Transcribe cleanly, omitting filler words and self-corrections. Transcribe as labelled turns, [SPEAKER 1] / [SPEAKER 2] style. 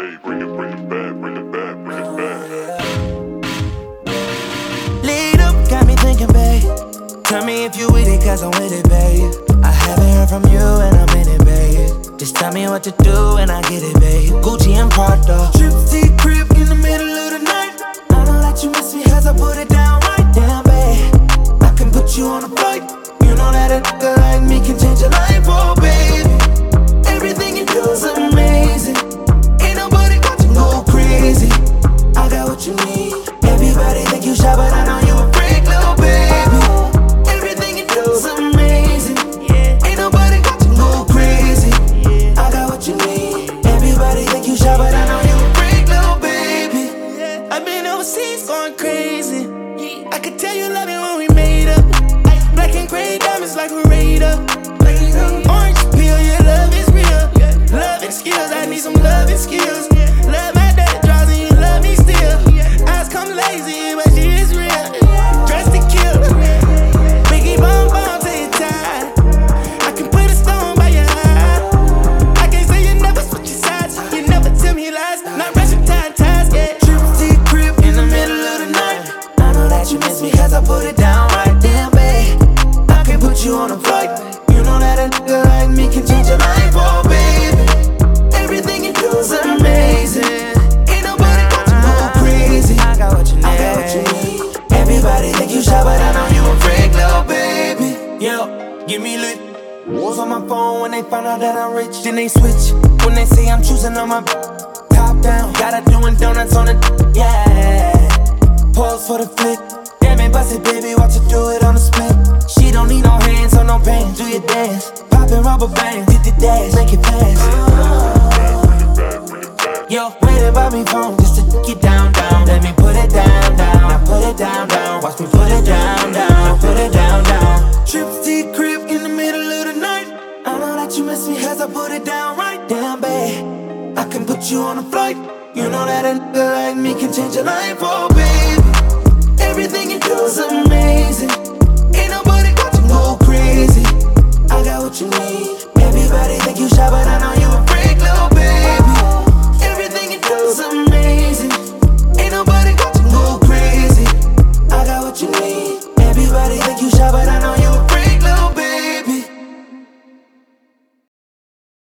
[SPEAKER 1] Hey, bring it back, bring it back, bring it back.
[SPEAKER 2] Lead up, got me thinking, babe. Tell me if you with it, cause I'm with it, babe. I haven't heard from you and I'm in it, babe. Just tell me what to do and I get it, babe. Gucci and Prada, trip to your crib in the middle of the night. I know that you miss me as I put it down right down, babe. I can put you on a flight. You know that a nigga like me can change your life, oh baby. Everything you do is amazing. Ain't nobody got to go crazy. I got what you need. Everybody think you shy, but I know you a freak, little baby. Everything you do is amazing. Ain't nobody got to go crazy. I got what you need. Everybody think you shy, but I know you a freak, little baby. I've been overseas going crazy. I could tell you love it when we made up. Black and gray diamonds like a radar. Orange peel, your love is real. Love and skills, I need some love and skills. Love my dirty draws and you love me still. Eyes come lazy, but she is real. Dressed to kill. Biggie bomb bomb till you're tired. I can put a stone by your eye. I can't say you never switch your sides. You never tell me lies. Not rushing ties, yeah. Trip to your crib in the middle of the night. I know that you miss me cause I put it down right there, babe. I can put you on a flight. You know that a nigga like me can change your life, oh baby. Everything you do is amazing. Ain't nobody got to go crazy. I got what you need. I got what you need. Everybody think you shy, but I know you a freak, little baby. Yo, give me lit. Wolves on my phone when they find out that I'm rich. Then they switch when they say I'm choosing on my top down. Gotta doing donuts on it, yeah. Pause for the flick. Damn it, bust it, baby, watch her do it on the split. She don't need no hands or no pain. Do your dance, poppin' rubber bands, hit the dash, make it fast. Yo, waiting by me phone just to get down, down. Let me put it down, down. Now put it down, down. Watch me put it down, down. Now put it down, down. Trips to your crib in the middle of the night. I know that you miss me as I put it down right down, babe. I can put you on a flight. You know that a nigga like me can change your life, oh baby. Everything you do is amazing. Ain't nobody got to go crazy. I got what you need. Everybody think you shy, but I know you